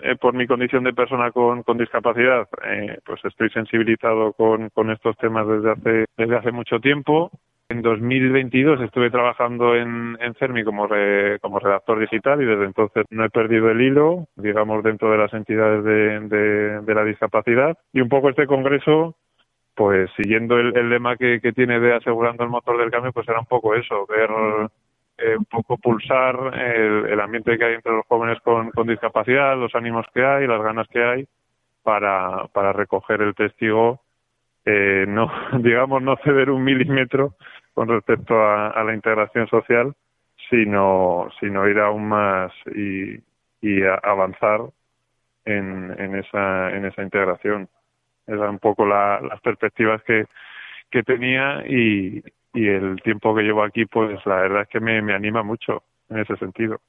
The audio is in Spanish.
por mi condición de persona con discapacidad, pues estoy sensibilizado con estos temas desde hace mucho tiempo. En 2022 estuve trabajando en CERMI como redactor digital y desde entonces no he perdido el hilo, digamos, dentro de las entidades de la discapacidad. Y un poco este congreso, pues siguiendo el lema que tiene de asegurando el motor del cambio, pues era un poco eso, ver un poco pulsar el ambiente que hay entre los jóvenes con discapacidad, los ánimos que hay, las ganas que hay para recoger el testigo, no, digamos, no ceder un milímetro con respecto a la integración social, sino ir aún más y avanzar en esa integración. Eran un poco las perspectivas que tenía y el tiempo que llevo aquí, pues la verdad es que me anima mucho en ese sentido.